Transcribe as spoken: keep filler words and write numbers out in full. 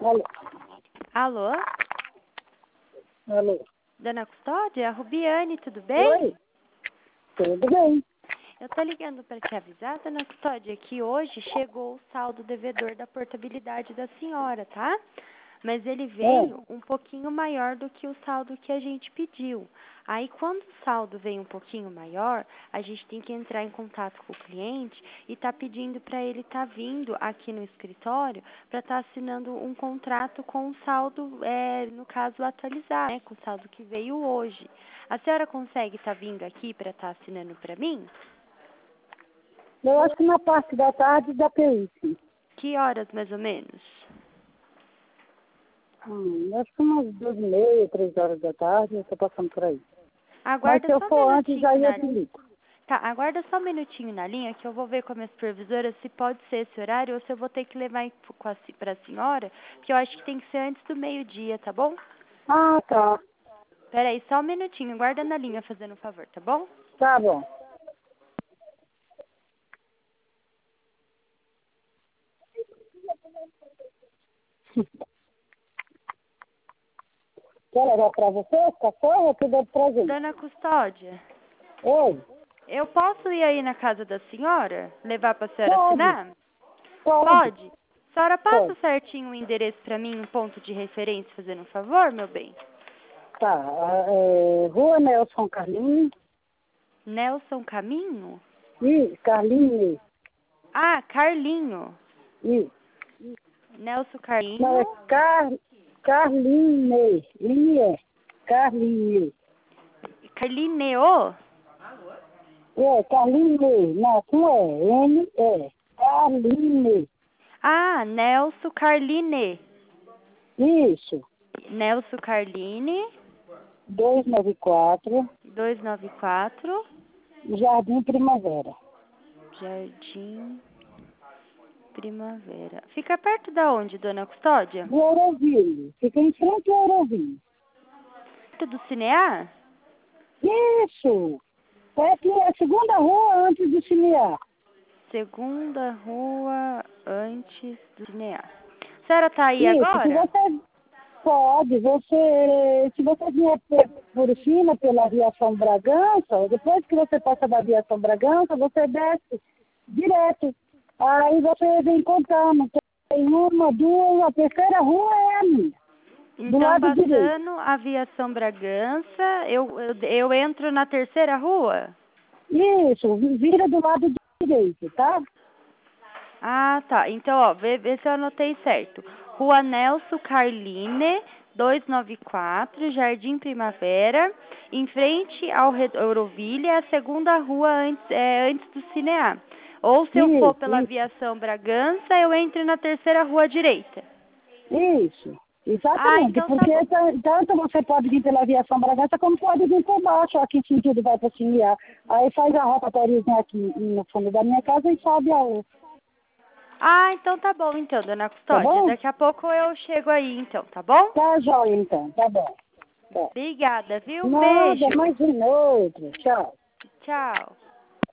Alô? Alô? Alô? Dona Custódia? Rubiane, tudo bem? Oi? Tudo bem? Eu tô ligando para te avisar, Dona Custódia, que hoje chegou o saldo devedor da portabilidade da senhora, tá? Mas ele veio É. um pouquinho maior do que o saldo que a gente pediu. Aí, quando o saldo vem um pouquinho maior, a gente tem que entrar em contato com o cliente e tá pedindo para ele estar tá vindo aqui no escritório para estar tá assinando um contrato com o saldo, é, no caso, atualizar, né, com o saldo que veio hoje. A senhora consegue estar tá vindo aqui para estar tá assinando para mim? Eu acho que na parte da tarde dá pra ir, sim. Que horas, mais ou menos? Hum, acho que umas duas e meia, três horas da tarde, eu tô passando por aí. Mas Aguarda se eu só um for antes, aí minutinho eu na te ligo. Tá, aguarda só um minutinho na linha que eu vou ver com a minha supervisora se pode ser esse horário ou se eu vou ter que levar para a senhora, que eu acho que tem que ser antes do meio-dia, tá bom? Ah, tá. Peraí, só um minutinho, guarda na linha fazendo um favor, tá bom? Tá bom. Quer levar pra você? Cachorro ou tudo pra gente? Dona Custódia, Oi? eu posso ir aí na casa da senhora, levar para a senhora Pode. assinar? Pode. Pode? A senhora passa Pode. certinho o endereço para mim, um ponto de referência, fazendo um favor, meu bem? Tá. ah, É, Rua Nelson Carlinhos. Nelson Caminho? Ih, Carlinhos. Ah, Carlinho. Ih. Nelson Não, é Carlinho. Car... Carlinhos. Linha. Carlinhos. Carlineo? É, Carlinhos. Não, não é. N, é. Carlinhos. Ah, Nelson Carline. Isso. Nelson Carline, duzentos e noventa e quatro. duzentos e noventa e quatro, Jardim Primavera. Jardim Primavera. Fica perto da onde, Dona Custódia? Do Euroville. Fica em frente ao Euroville. Perto do Cinear? Isso. É aqui, é a segunda rua antes do Cinear. Segunda rua antes do Cinear. A senhora tá aí Isso. Se agora? você pode, você, se você vier por, por cima pela Aviação Bragança, depois que você passa da Aviação Bragança, você desce direto. Aí você vem contando. Tem uma, duas, a terceira rua é a minha, do Então, lado direito. passando a Aviação Bragança, eu, eu, eu entro na terceira rua? Isso, vira do lado direito, tá? Ah, tá. Então, ó, vê, vê se eu anotei certo. Rua Nelson Carline, duzentos e noventa e quatro, Jardim Primavera, em frente ao Re- Euroville, é a segunda rua antes, é, antes do Cinear. Ou se eu for Isso, pela isso, Aviação Bragança, eu entro na terceira rua à direita. isso. Ah, Exatamente, então tá porque bom. ta- tanto você pode vir pela Aviação Bragança como pode vir por baixo, aqui sentido vai para Cinear. Aí faz a rotatóriazinha aqui no fundo da minha casa e sobe a outra. Ah, então tá bom, então, dona Tá Custódia. bom? Daqui a pouco eu chego aí, então, tá bom? Tá jóia então, tá bom. Tá. Obrigada, viu? Nada, Beijo. mais um outro. Tchau. Tchau.